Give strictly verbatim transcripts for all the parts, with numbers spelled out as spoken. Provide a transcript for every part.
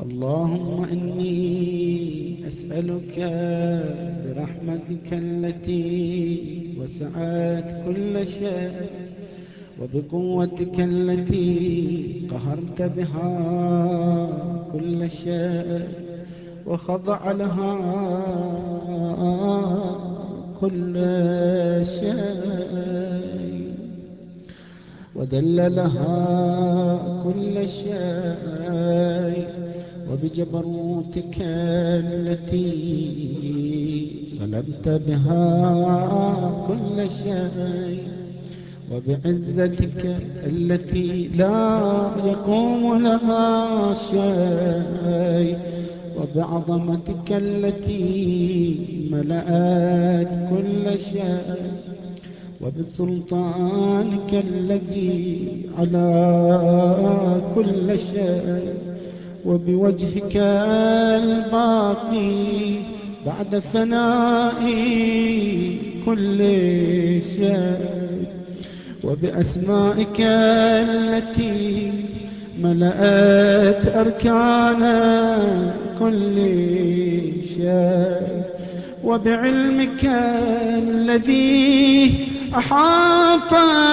اللهم إني أسألك برحمتك التي وسعت كل شيء وبقوتك التي قهرت بها كل شيء وخضع لها كل شيء وذل لها كل شيء وبجبروتك التي غلبت بها كل شيء وبعزتك التي لا يقوم لها شيء وبعظمتك التي ملأت كل شيء وبسلطانك الذي على كل شيء وبوجهك الباقي بعد ثناء كل شيء وبأسمائك التي ملأت أركان كل شيء وبعلمك الذي أحاط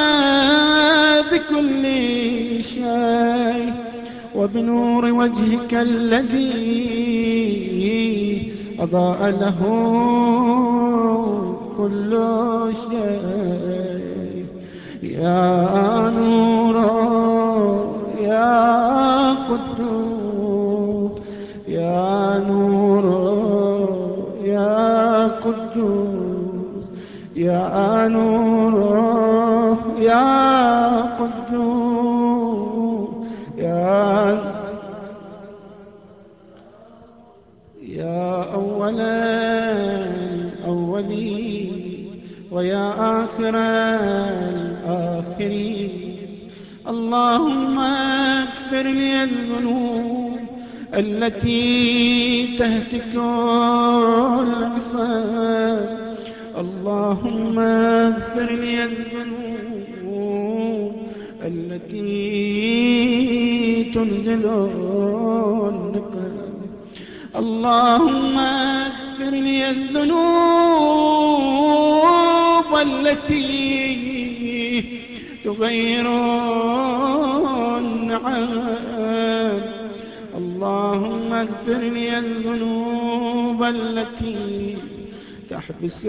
بكل شيء وبنور وجهك الذي أضاء له كل شيء يا نور يا قدوس يا نور يا قدوس يا نور يا قدوس يا يا أول الأولين ويا آخر الآخرين اللهم اغفر لي الذنوب التي تهتك العصا اللهم اغفر لي الذنوب التي تنزل النقم اللهم اغفر لي الذنوب التي تغير النعم اللهم اغفر لي الذنوب التي تحبس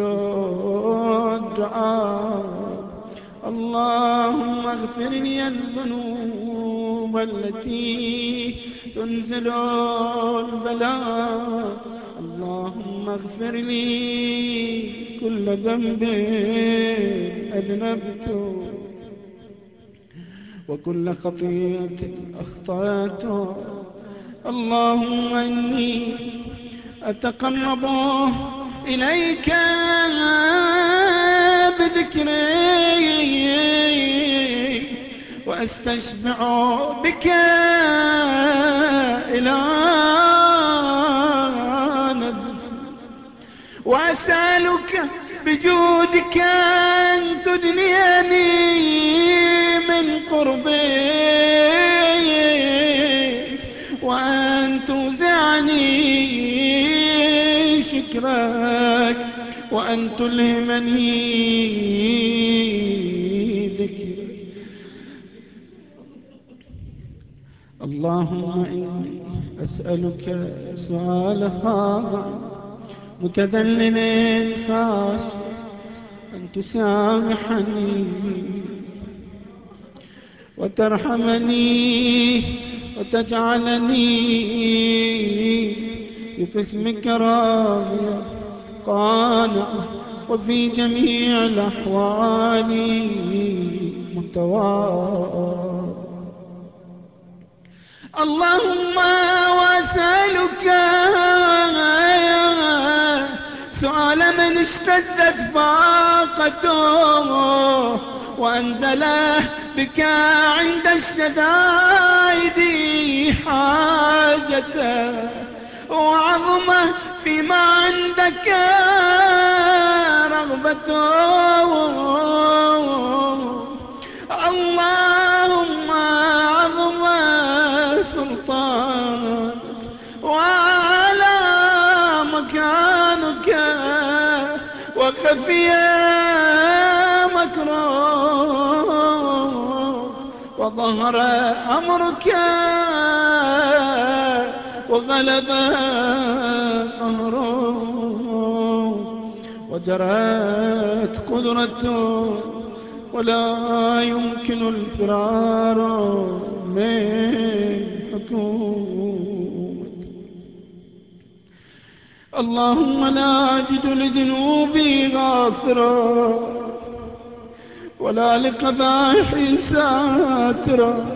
الدعاء اللهم اغفر لي الذنوب التي تنزل البلاء اللهم اغفر لي كل ذنب أذنبته وكل خطيئة أخطأته اللهم إني أتقرب إليك بذكري وأستشفع بك إلى نفسي وأسألك بجودك أن تدنيني من قربك وأن توزعني شكرك وأن تلهمني ذكرك اللهم إني أسألك سؤال خاضع متذلل خاشع أن تسامحني وترحمني وتجعلني في اسمك راضيا قانعا وفي جميع الأحوال متواضعا اللهم واسألك سؤال من اشتدت فاقته وأنزله بك عند الشدائد حاجته وعظمه فيما عندك رغبته اللهم عظم سلطانك وخفي مكرك وظهر أمرك وغلب قهرك وجرت قدرته ولا يمكن الفرار من حكومة. اللهم لا أجد لذنوبي غافرا ولا لقبائحي ساترا.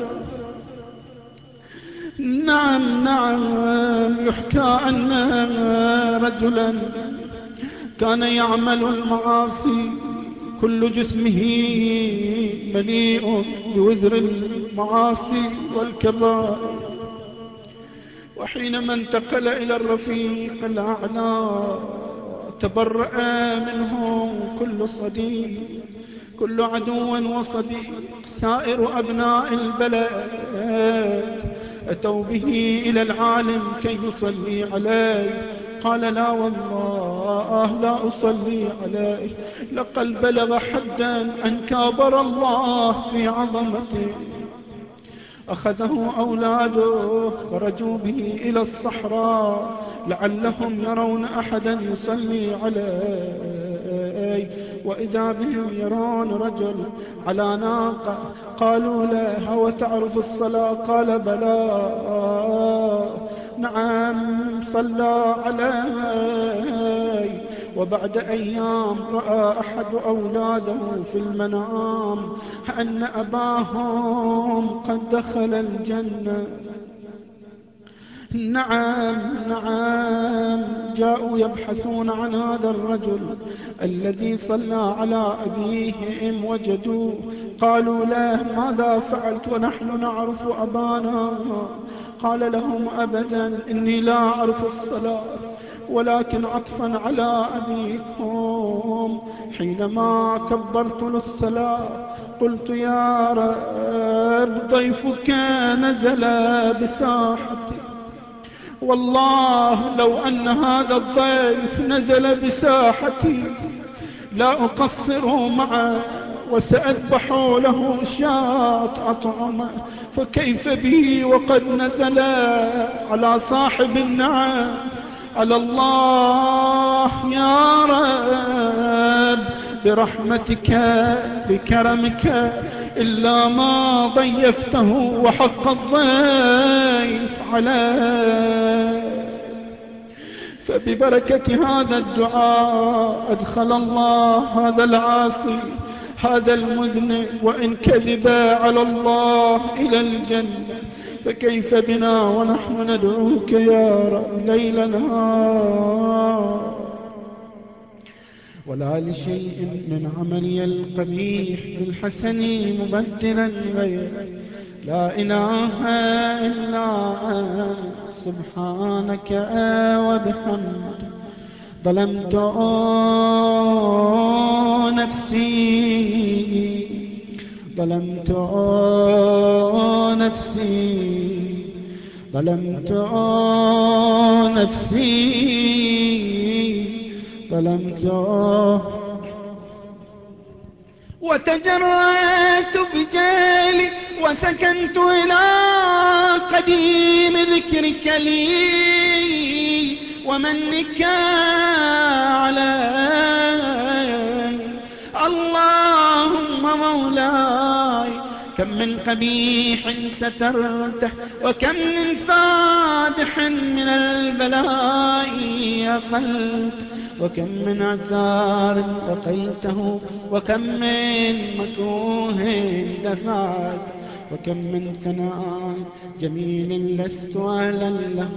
نعم نعم يحكى أن رجلا كان يعمل المعاصي كل جسمه مليء بوزر المعاصي والكبائر، وحينما انتقل إلى الرفيق الأعلى تبرأ منه كل صديق، كل عدو وصديق. سائر أبناء البلد أتوا به إلى العالم كي يصلي عليه، قال لا والله لا أصلي عليه، لقد بلغ حدا أن كابر الله في عظمته. أخذه أولاده خرجوا به إلى الصحراء لعلهم يرون أحدا يصلي عليه، وإذا بهم يرون رجل على ناقة. قالوا له هو تعرف الصلاة؟ قال بلى. نعم صلى عليه. وبعد أيام رأى أحد أولاده في المنام أن أباهم قد دخل الجنة. نعم نعم جاءوا يبحثون عن هذا الرجل الذي صلى على أبيهم وجدوه. قالوا له ماذا فعلت ونحن نعرف أبانا؟ قال لهم أبدا إني لا أعرف الصلاة، ولكن عطفا على أبيكم حينما كبرت للصلاة قلت يا رب ضيفك نزل بساحتي، والله لو أن هذا الضيف نزل بساحتي لا أقصر معه وسأذبح له شاة أطعمه، فكيف به وقد نزل على صاحب النعم. على الله يا رب برحمتك بكرمك إلا ما ضيفته وحق الضيف عليه. فببركة هذا الدعاء أدخل الله هذا العاصي هذا المذنب وإن كذب على الله إلى الجنة. فكيف بنا ونحن ندعوك يا رب ليل نهار، ولا لشيء من عملي القبيح بالحسن مبدلا غير. لا إله إلا أنت سبحانك وبحمدك ظلمت نفسي ظلمت نفسي ظلمت نفسي ظلمت. وتجرأت بجهلي وسكنت إلى قديم ذكرك لي ومنك علي. اللهم مولاي كم من قبيح سترته وكم من فادح من البلاء أقلت، وكم من عذار بقيته وكم من مكروه دفعت، وكم من ثناء جميل لست أهلا له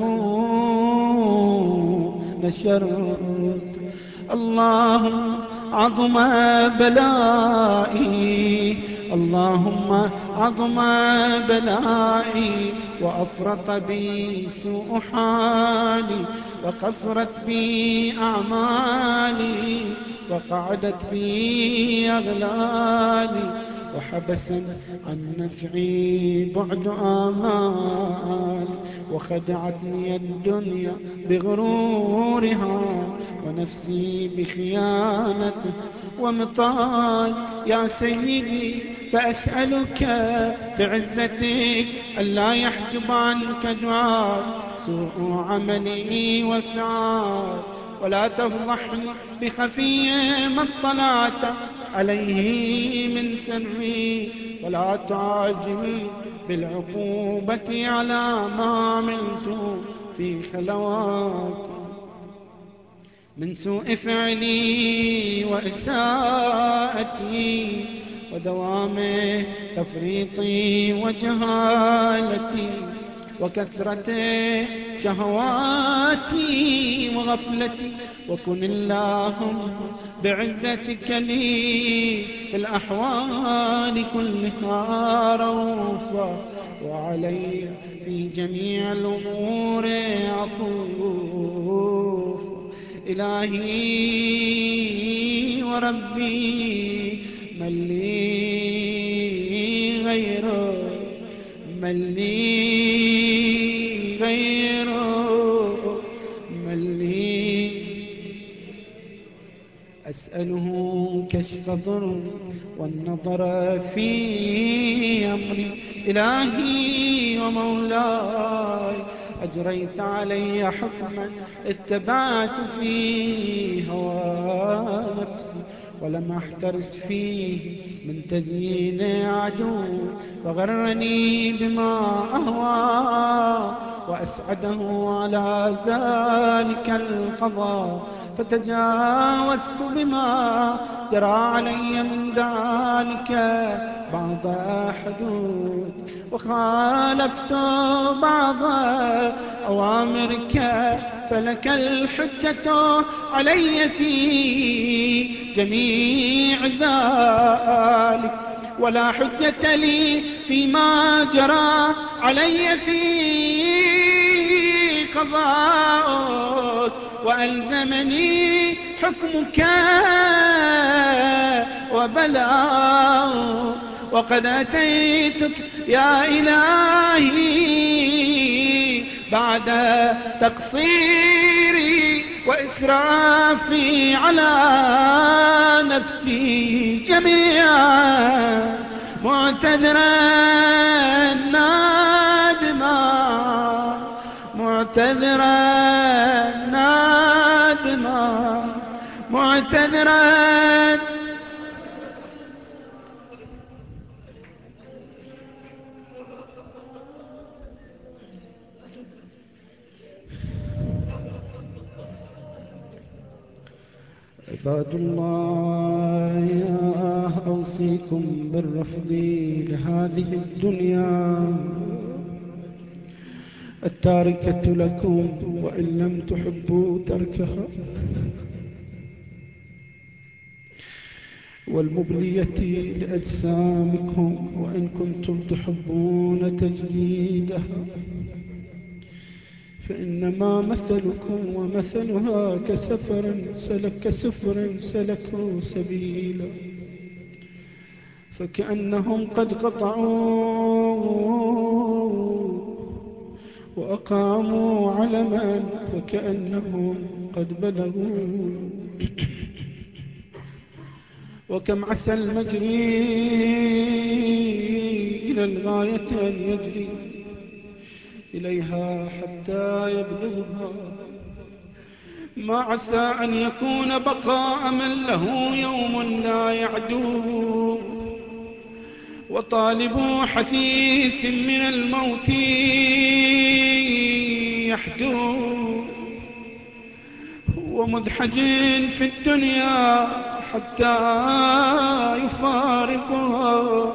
نشرت. اللهم عظم بلائي اللهم عظم بلائي وأفرط بي سوء حالي وقصرت بي أعمالي وقعدت بي أغلالي وحبسا عن نفعي بعد آمال، وخدعتني الدنيا بغرورها ونفسي بخيانته ومطال. يا سيدي فأسألك بعزتك ألا يحجب عنك دعاء سوء عملي وفعال، ولا تفضحني بخفي ما اطلعت عليه من سري، ولا تعاجلني بالعقوبة على ما عملت في خلوات من سوء فعلي وإساءتي ودوام تفريطي وجهالتي وكثرة شهواتي وغفلتي. وكن اللهم بعزتك لي في الأحوال كلها رؤوفا، وعلي في جميع الأمور عطوف. إلهي وربي من لي غيره، من لي غيره، من لي. أسأله كشف ضر والنظر في أمري. إلهي ومولاي أجريت علي حكما اتبعت فيه هوى نفسي، ولم أحترس فيه من تزيين عدو، فغرني بما أهوى وأسعده على ذلك القضاء، فتجاوزت بما جرى علي من ذلك بعض حدود، وخالفت بعض أوامرك، فلك الحجة علي في جميع ذلك، ولا حجة لي فيما جرى علي في قضاءك، وألزمني حكمك وبلاغ. وقد أتيتك يا إلهي بعد تقصيري وإسرافي على نفسي جميعا، معتذرا نادما، معتذرا نادما، معتذرا. عباد الله أوصيكم بالرفض لهذه الدنيا التاركة لكم وإن لم تحبوا تركها، والمبلية لأجسامكم وإن كنتم تحبون تجديدها، فإنما مثلكم ومثلها كسفر سلك سفر سلكوا سبيلا، فكأنهم قد قطعوا وأقاموا علما، فكأنهم قد بلغوا. وكم عسى المجري إلى الغاية أن يجري إليها حتى يبلغها، ما عسى أن يكون بقاء من له يوم لا يعدو. وطالب حثيث من الموت يحدو، ومدحج في الدنيا حتى يفارقها،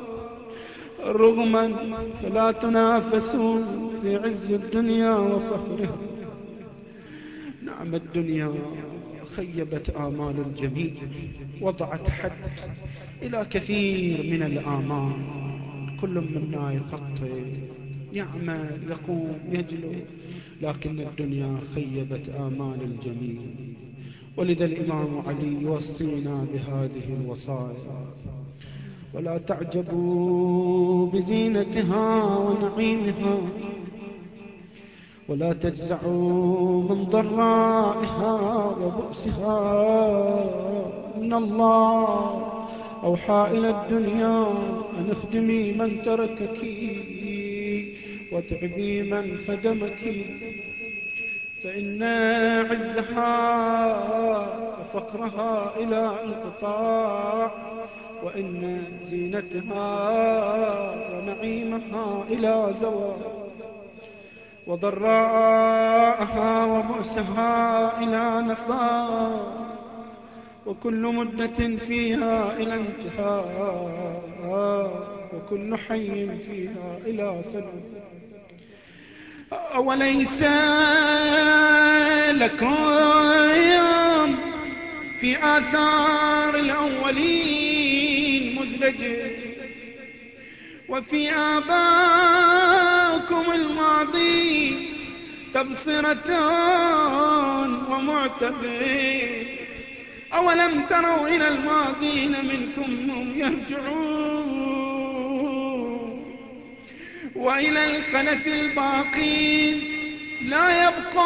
رغما فلا تنافسوا في عز الدنيا وفخرها. نعم الدنيا خيبت آمال الجميع، وضعت حد إلى كثير من الآمال، كل منا يخطط يعمل يقوم يجلو، لكن الدنيا خيبت آمال الجميع. ولذا الإمام علي يوصينا بهذه الوصايا: ولا تعجبوا بزينتها ونعيمها، ولا تجزعوا من ضرائها وبؤسها. إن الله أوحى إلى الدنيا أن اخدمي من تركك واتعبي من خدمك، فإن عزها وفقرها إلى انقطاع، وإن زينتها ونعيمها إلى زوال، وضراءها وبؤسها إلى نفاق، وكل مدة فيها إلى انتهاء، وكل حي فيها إلى فناء. أوليس لكم في آثار الأولين مزدجر، وفي آباكم الماضي تبصرة ومعتبر؟ أولم تروا إلى الماضين منكم هم يرجعون، وإلى الخلف الباقين لا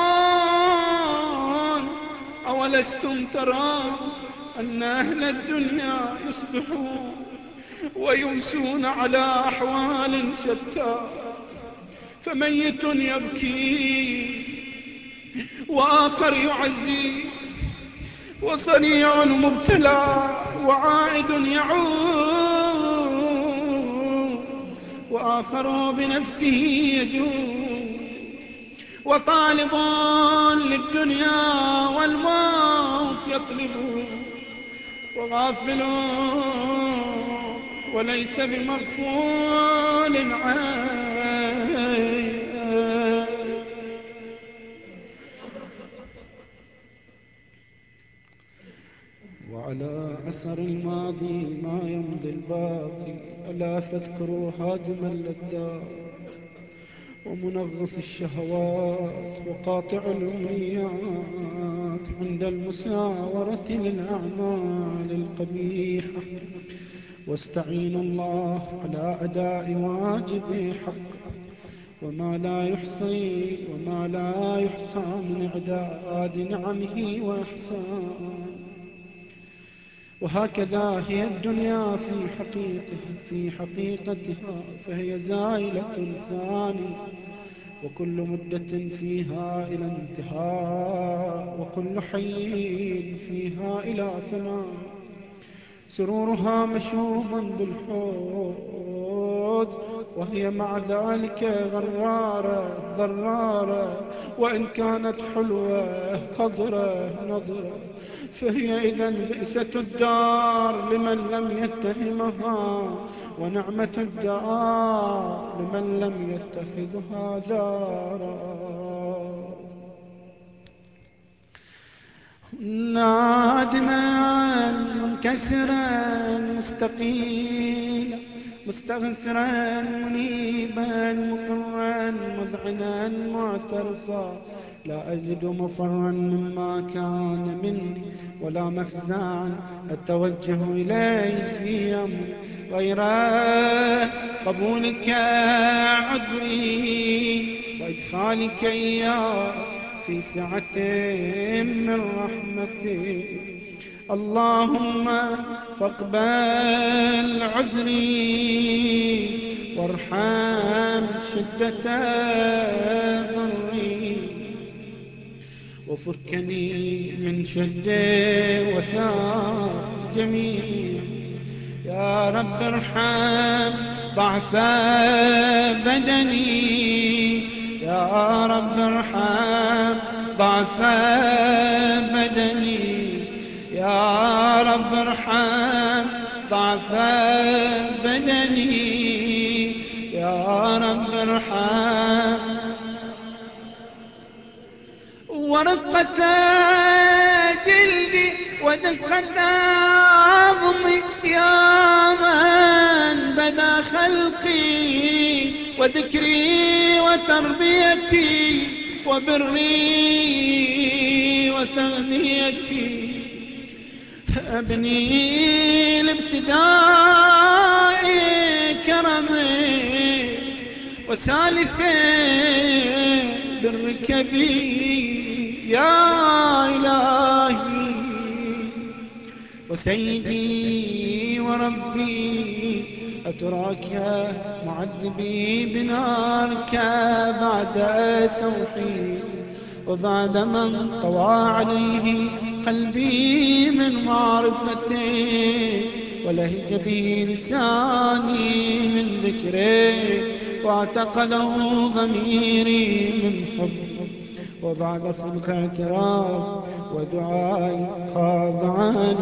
يبقون؟ أولستم ترون أن أهل الدنيا يصبحون ويمسون على أحوال شتى، فميت يبكي وآخر يعزي، وصنيع مبتلى وعائد يعود، وآخر بنفسه يجود، وطالب للدنيا والموت يطلب، وغافل وليس بمغفول عنه. وعلى أثر الماضي ما يمضي الباقي، ألا فاذكروا هادم اللذات ومنغص الشهوات وقاطع الأمنيات عند المساورة للأعمال القبيحة، واستعينوا الله على أداء واجب حق، وما لا يحصي وما لا يحصى من إعداد نعمه وإحسان. وهكذا هي الدنيا في حقيقتها في حقيقتها فهي زائلة ثانية، وكل مدة فيها إلى انتهاء، وكل حي فيها إلى فناء. سرورها مشوبا بالحوض، وهي مع ذلك غرارة ضرارة، وإن كانت حلوة خضرة نضرة، فهي إذن بئسة الدار لمن لم يتهمها، ونعمة الدار لمن لم يتخذها دارا. نادما منكسرا مستقيلا مستغفرا منيبا مقرا مذعنا معترفا، لا أجد مفرا مما كان مني ولا مفزعا أتوجه إليه في أمر غير قبولك عذري وإدخالك إياه في سعة من رحمتك. اللهم فاقبل عذري وارحم شدة ضري، وفكني من شد وثاق جميع. يا رب ارحم ضعف بدني، يا رب ارحم ضعف بدني، يا رب ارحم ضعف بدني، يا رب ارحم. ورقة جلدي ودقة عظمي، يا من بدا خلقي وذكري وتربيتي وبري وتغذيتي، أبني الابتداء كرمك وسالف بالركب يا إلهي وسيدي وربي أتراك معذبي بنارك بعد التوحيد وبعد من طوى عليه قلبي من معرفتي ولهج به لساني من ذكري واعتقده ضميري من حب وبعد صدق اعتراف ودعاء خاض عن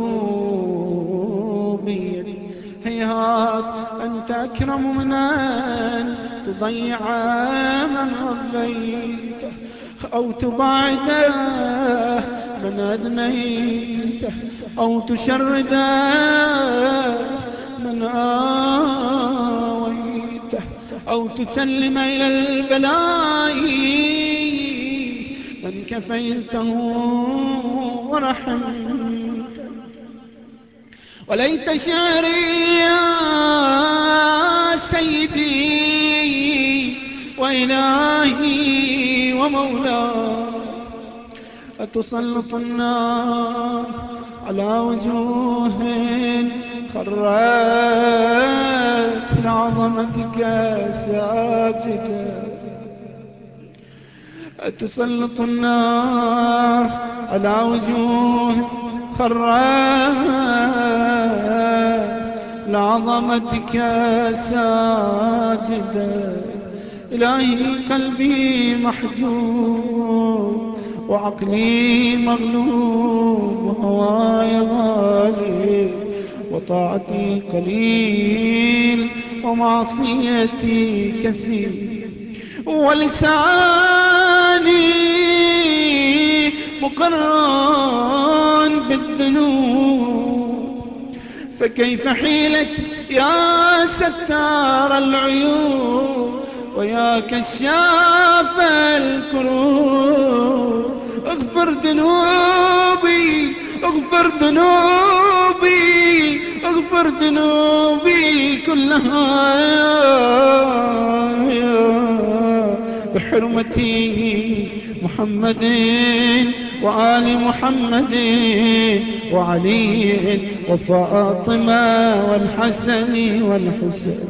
ربوبيتي هيهات أنت أكرم من أن تضيع من ربيته أو تبعده من أدنيته أو تشرده من آويته أو تسلم إلى البلاء من كفيته ورحمته وليت شعري يا سيدي وإلهي ومولاي أتسلط النار على وجوه خرت لعظمتك ساجدة أتسلط النار على وجوه خرت لعظمتك ساجدة إلهي قلبي محجوب وعقلي مغلوب وهواي غالي وطاعتي قليل ومعصيتي كثير ولساني مقرن بالذنوب فكيف حيلتي يا ستار العيوب ويا كشاف الكروب اغفر ذنوبي اغفر ذنوبي اغفر ذنوبي كلها بحرمتي محمد وآل محمد وعلي وفاطمة والحسن والحسين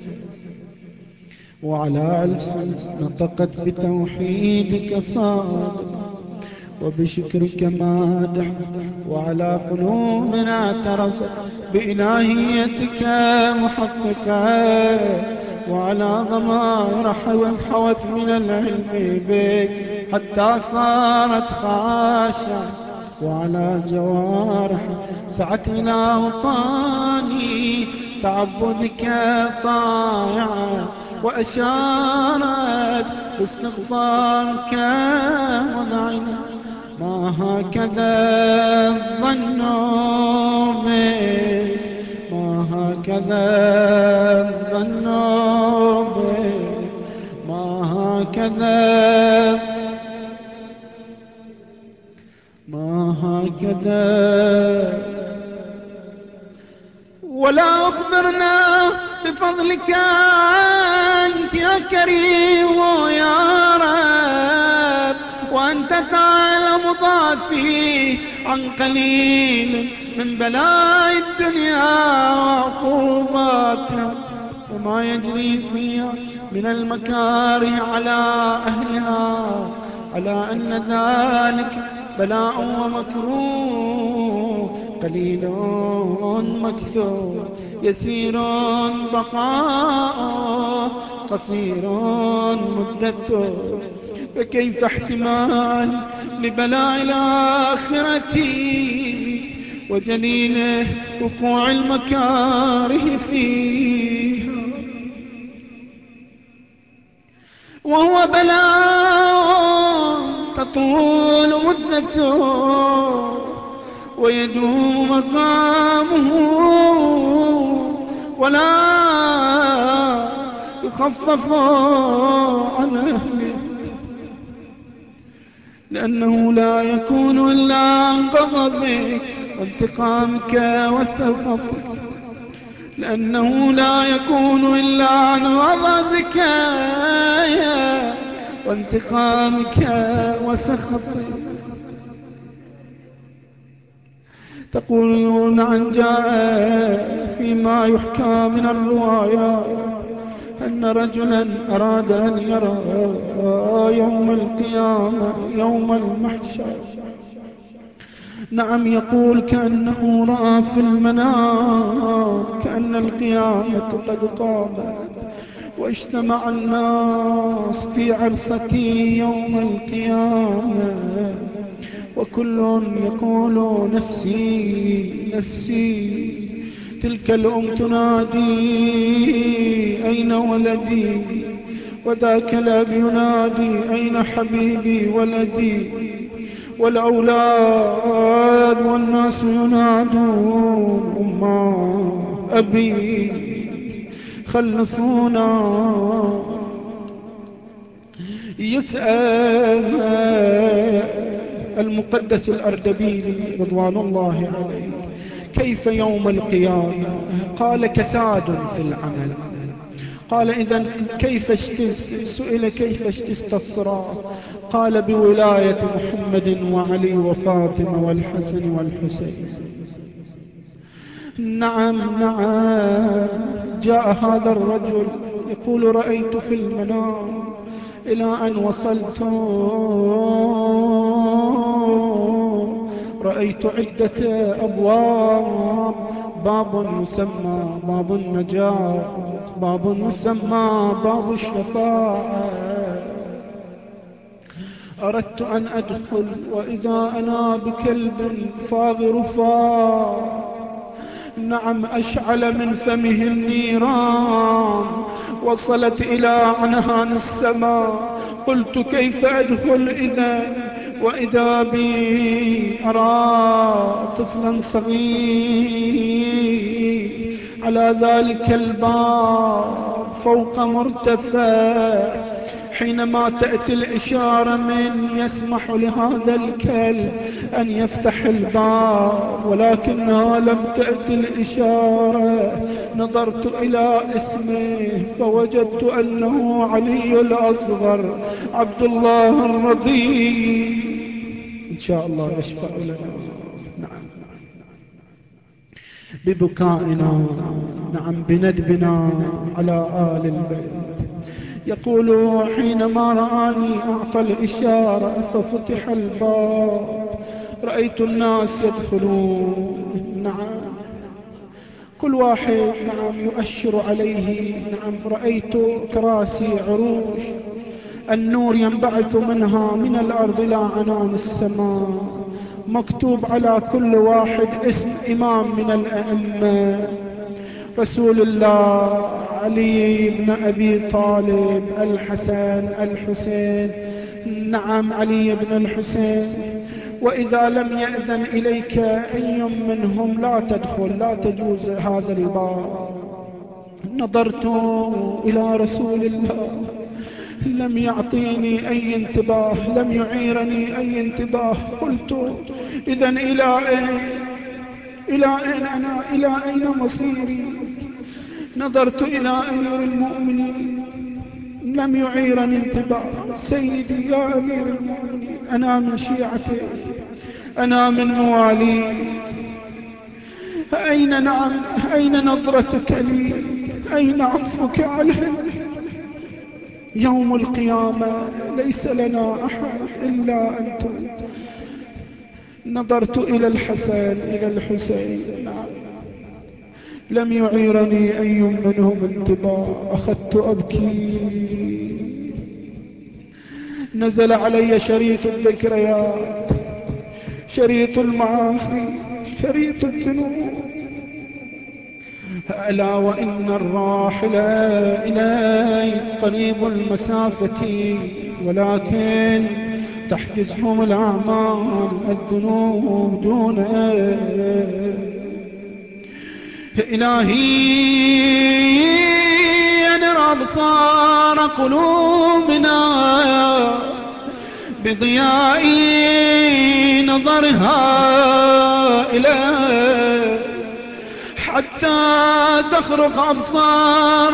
وعلى ألسن نطقت بتوحيدك صادق وبشكرك مادح وعلى قلوب اعترفت بإلهيتك محققة وعلى ضمائر حوت من العلم بك حتى صارت خاشعة وعلى جوارح سعت إلى أوطاني تعبدك طائعة وأشارت باستغفارك وضعنا ما هكذا الظن بك ما هكذا الظن بك ما هكذا ما هكذا ولا أخبرنا بفضلك أنت يا كريم يا رب وأنت تعلم ضعفي عن قليل من بلاء الدنيا وعقوباتها وما يجري فيها من المكاره على أهلها على أن ذلك بلاء ومكروه قليل مكثور يسير بقاء قصير مدته فكيف احتمال لبلاء الآخرة وجليل وقوع المكاره فيها وهو بلاء تطول مدته ويدوم مقامه ولا يخفف عن أهله لأنه لا يكون إلا عن غضبك وانتقامك واستغفرك لأنه لا يكون إلا عن غضبك وانتقامك وسخطك. تقولون عن جاء فيما يحكى من الروايات أن رجلا أراد أن يرى يوم القيامة يوم المحشر. نعم، يقول كأنه رأى في المنام كأن القيامة قد قامت واجتمع الناس في عرصة يوم القيامة، وكل يقول نفسي نفسي. تلك الأم تنادي أين ولدي، وذاك الأب ينادي أين حبيبي ولدي، والأولاد والناس ينادون أمّا أبي خلصونا. يسأل المقدس الأردبيلي رضوان الله عليه كيف يوم القيامة؟ قال كساد في العمل. قال إذن كيف اشتست؟ سئل كيف اشتست الصراط؟ قال بولاية محمد وعلي وفاطمة والحسن والحسين. نعم نعم. جاء هذا الرجل يقول رأيت في المنام إلى أن وصلت رأيت عدة أبواب، باب يسمى باب النجاة، باب يسمى باب الشفاعة. أردت أن أدخل وإذا أنا بكلب فاغر فار، نعم أشعل من فمه النيران وصلت إلى عنان السماء. قلت كيف أدخل إذا وإذا بي أرى طفلا صغير على ذلك الباب فوق مرتفع. حينما تأتي الإشارة من يسمح لهذا الكلب أن يفتح الباب، ولكنها لم تأتي الإشارة. نظرت إلى اسمه فوجدت أنه علي الأصغر عبد الله الرضي. إن شاء الله يشفع لنا. نعم، ببكائنا، نعم بندبنا على آل البيت. يقول حينما رآني أعطى الإشارة ففتح الباب، رأيت الناس يدخلون. نعم، كل واحد نعم يؤشر عليه. نعم، رأيت كراسي عروش النور ينبعث منها من الأرض إلى عنان السماء، مكتوب على كل واحد اسم إمام من الأئمة. رسول الله، علي بن أبي طالب، الحسن الحسين. نعم، علي بن الحسين. وإذا لم يأذن إليك أي منهم لا تدخل، لا تجوز هذا الباب. نظرت إلى رسول الله لم يعطيني أي انتباه، لم يعيرني أي انتباه. قلت إذن إلى أين؟ إلى أين أنا؟ إلى أين مصيري؟ نظرت إلى أمير المؤمنين لم يعيرني انتباه. سيدي يا أمير المؤمنين، أنا من شيعتي، أنا من موالي، أين نعم أين نظرتك لي؟ أين عطفك علي؟ يوم القيامة ليس لنا أحد إلا أنت. نظرت إلى الحسن إلى الحسين، نعم لم يعيرني أي منهم انتباه. أخذت أبكي، نزل علي شريط الذكريات، شريط المعاصي، شريط الذنوب. ألا وإن الراحل إلي قريب المسافة، ولكن تحجزهم الأعمال الذنوب دونه. إلهي أنر أبصار قلوبنا بضياء نظرها إليه، حتى تخرق أبصار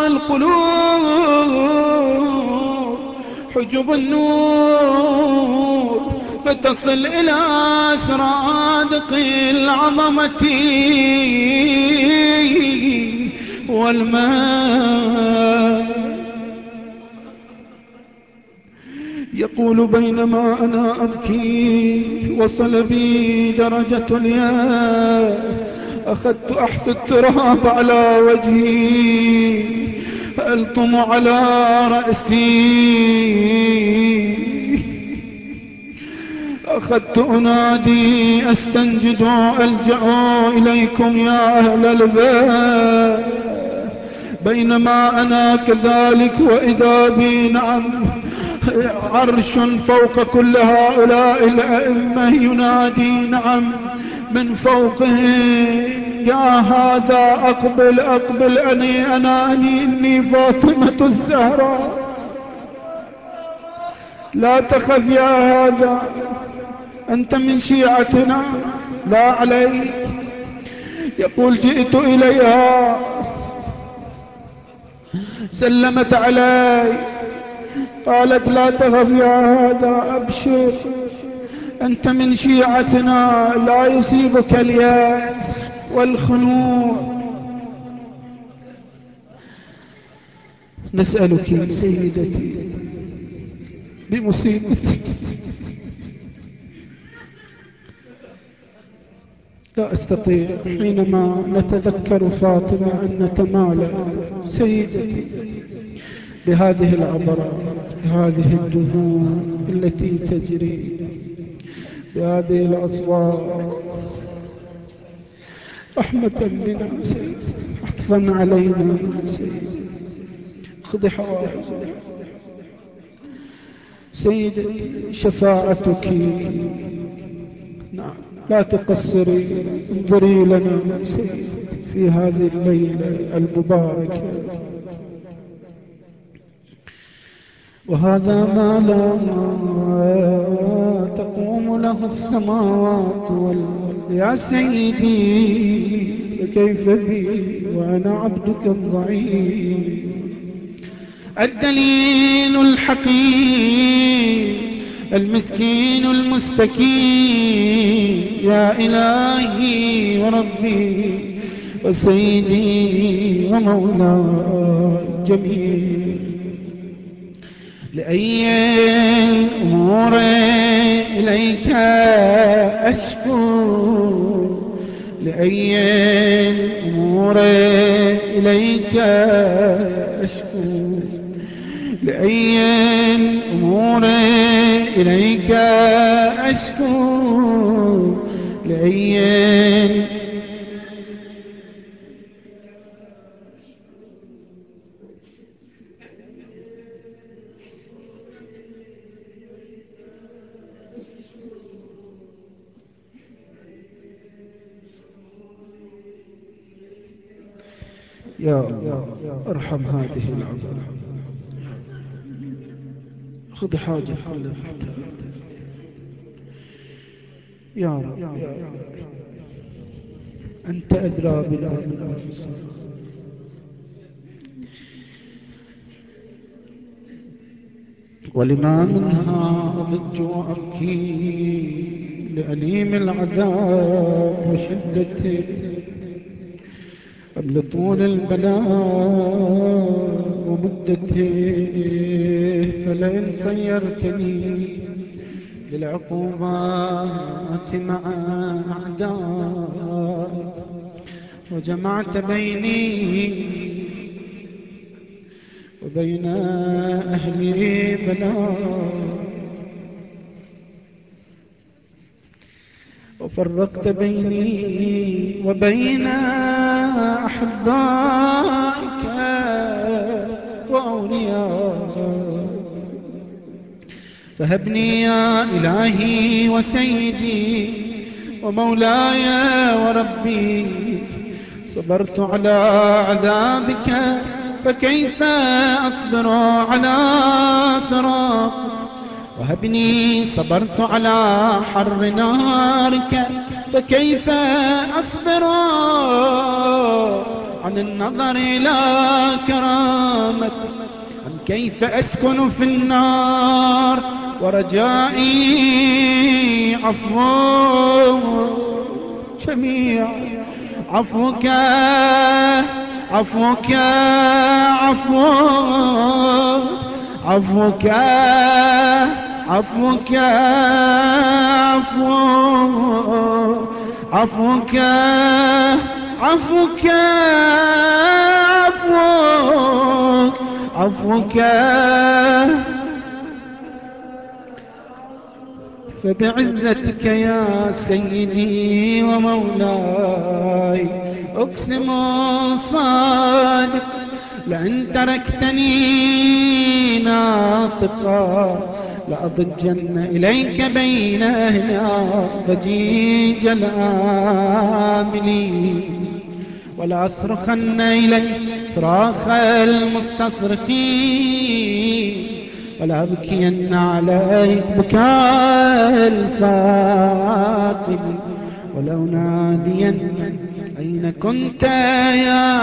القلوب حجب النور، فتصل إلى سرادق العظمة والماء. يقول بينما أنا أبكي وصل بي درجة الياء، أخذت أحث التراب على وجهي ألطم على رأسي، أخذت أنادي أستنجد ألجأ إليكم يا أهل البيت. بينما أنا كذلك وإذا بي نعم عرش فوق كل هؤلاء الأئمة ينادي نعم من فوقه يا هذا أقبل أقبل أني أنا أني إني فاطمة الزهراء، لا تخف يا هذا أنت من شيعتنا لا عليك. يقول جئت إليها سلمت علي قالت لا تخف يا هذا أبشر أنت من شيعتنا لا يصيبك اليأس والخنوع. نسألك سيدتي بمصيبتي لا أستطيع حينما نتذكر فاطمة أن نتمالأ سيدتي بهذه العبرات، بهذه الدموع التي تجري، بهذه الأصوات، رحمة بنا سيدي، عطفا علينا سيدي، خذ حوائجنا سيدي، شفاعتك نعم لا تقصري، انظري لنا سيدي في هذه الليلة المباركة. وهذا ما لا تقوم له السماوات والأرض يا سيدي، فكيف بي وأنا عبدك الضعيف. الدليل الحقيقي المسكين المستكين يا إلهي وربي وسيدي ومولاي الجميل، لأي الأمور إليك أشكو، لأي الأمور إليك أشكو، لأي الأمور إليك أشكو، لأي يا الله ارحم هذه العبارة، خذ حاجة كل يا رب، يا رب أنت أدرى بنا من أنفسنا. ولما منها أضج وأبكي لأليم العذاب وشدته قبل طول البلاء ومدته، فلئن صيرتني للعقوبات مع أعداء وجمعت بيني وبين أهلي بلاء وفرقت بيني وبين أحبائك وأوليائك، فهبني يا إلهي وسيدي ومولاي وربي، صبرت على عذابك فكيف أصبر على فراق، وهبني صبرت على حر نارك فكيف أصبر عن النظر إلى كرامتك. أم كيف أسكن في النار ورجائي عفوك جميع عفوك عفوك عفوك عفوك عفوك عفوك عفوك عفوك عفوك عفوك فبعزتك يا سيدي ومولاي أقسم صادق لأن تركتني ناطقا لأضجن إليك بين أهلها ضجيج الآمنين ولا أصرخن إليك صراخ المستصرخين ولا أبكين عليك بكاء الفاقد ولا أنادين أين كنت يا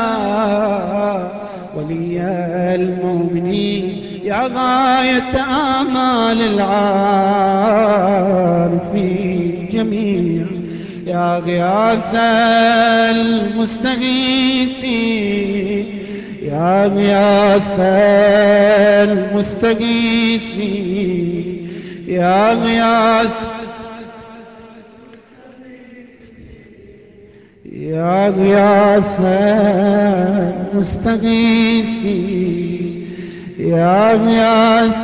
ولي المؤمنين يا غاية آمال العارفين جميعا يا غياث المستغيثين يا غياث المستغيثين يا غياث يا غياث المستغيثين يا غياث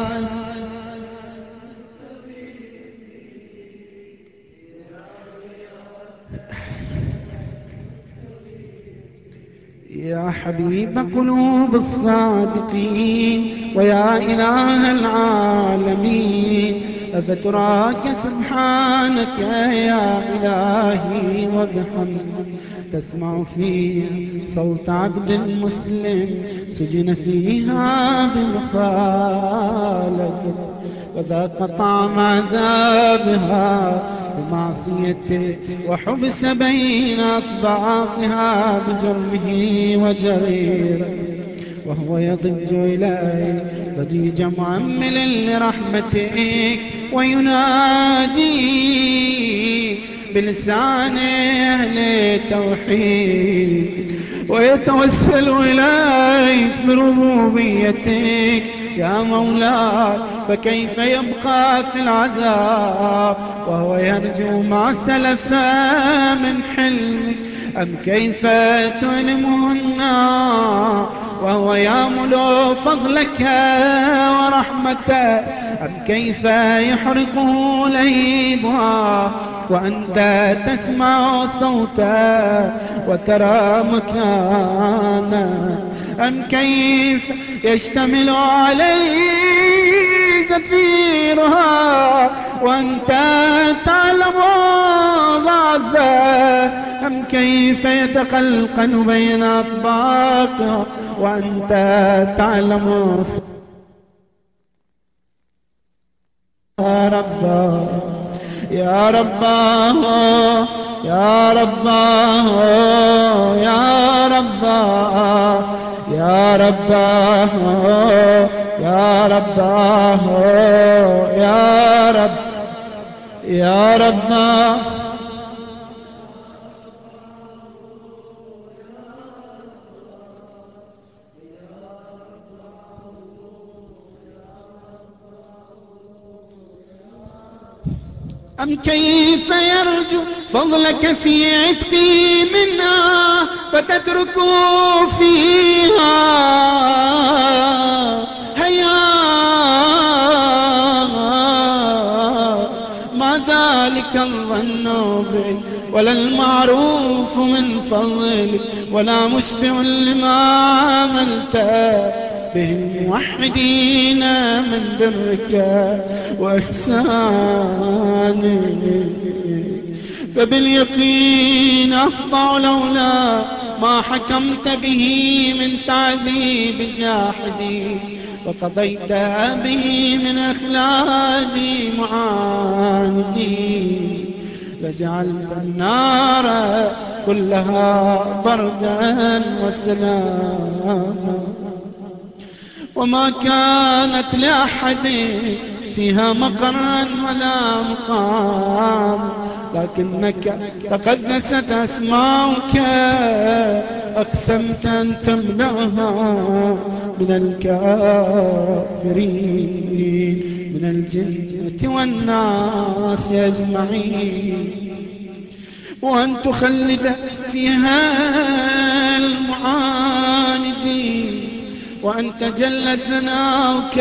يا حبيب قلوب الصادقين ويا إله العالمين أفتراك سبحانك يا إلهي وبحمدك تسمع فيها صوت عبد مسلم سجن فيها بمخالفة وذاق طعم عذابها بمعصيته وحبس بين أطباقها بجرمه وجريرته وهو يضج إليه ضجيج مؤمل لرحمتك وينادي بلسان أهل التوحيد ويتوسل إليك بربوبيتك يا مولاي فكيف يبقى في العذاب وهو يرجو ما سلف من حلمك أم كيف تؤلمه النار وهو يامل فضلك ورحمتك أم كيف يحرقه لهيبها وأنت تسمع صوتا وترى مكانا أم كيف يشتمل عليه زفيرها وأنت تعلم ضعفه أم كيف يتقلقل بين أطباقها وأنت تعلم يا رب يا رب يا رب يا رب يا رب يا رب يا رب يا رب أم كيف يرجو فضلك في عتقي منها فتتركه فيها هيا ما ذلك الظن بك ولا المعروف من فضلك ولا مشبع لما عملته به الموحدين من برك وإحسانك فباليقين أفضع لولا ما حكمت به من تعذيب جاحدي وقضيت به من أخلاق معاندي لجعلت النار كلها بردا وسلاما، وما كانت لأحد فيها مقرا ولا مقام، لكنك تقدست أسماؤك أقسمت أن تملأها من الكافرين من الجنة والناس أجمعين، وأن تخلد فيها المعاندين، وأن تجلى ثناؤك.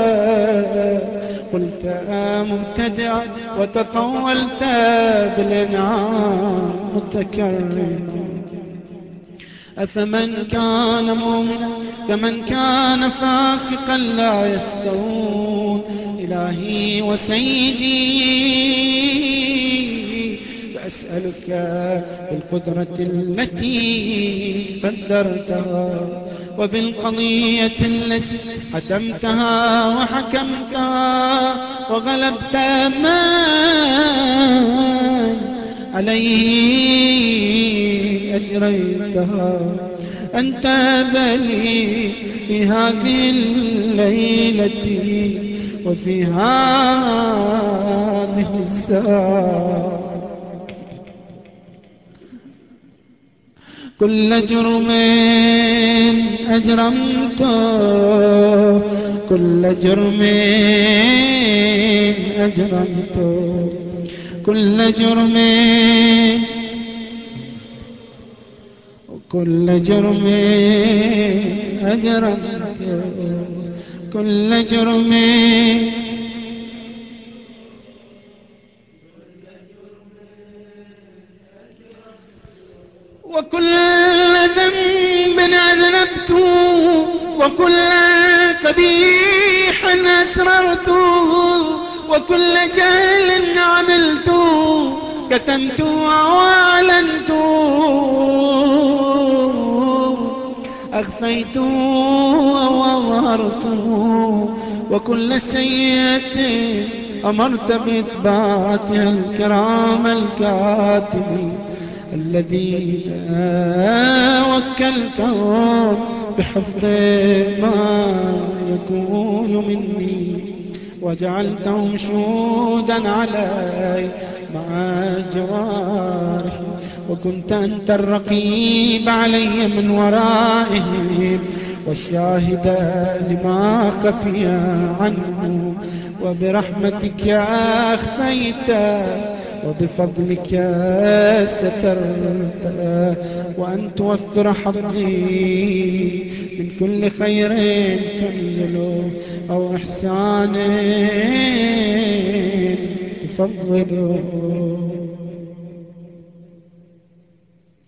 قلت مبتدع وتطولت بالإنعام متكرم، أفمن كان مؤمنا كمن كان فاسقا لا يستوون. إلهي وسيدي أسألك بالقدرة التي قدرتها وبالقضية التي حتمتها وحكمتها وغلبت من عليه أجريتها، أن تابلي في هذه الليلة وفي هذه الساعة كل جرم أجرمته، كل جرم أجرمته، كل جرم كل جرم أجرمته، كل جرم وكل ذنب أذنبته، وكل قبيح أسررته، وكل جهل عملته، كتمت وأعلنت، أخفيت وأظهرت، وكل سيئة أمرت بإثباتها الكرام الكاتبين الذين وكلتهم بحفظ ما يكون مني، وجعلتهم شهودا علي مع جوارحي، وكنت أنت الرقيب علي من ورائهم والشاهد لما خفي عنه، وبرحمتك أخفيت وبفضلك سترت، وأن توفر حظي من كل خير تنزل أو إحسان تفضل.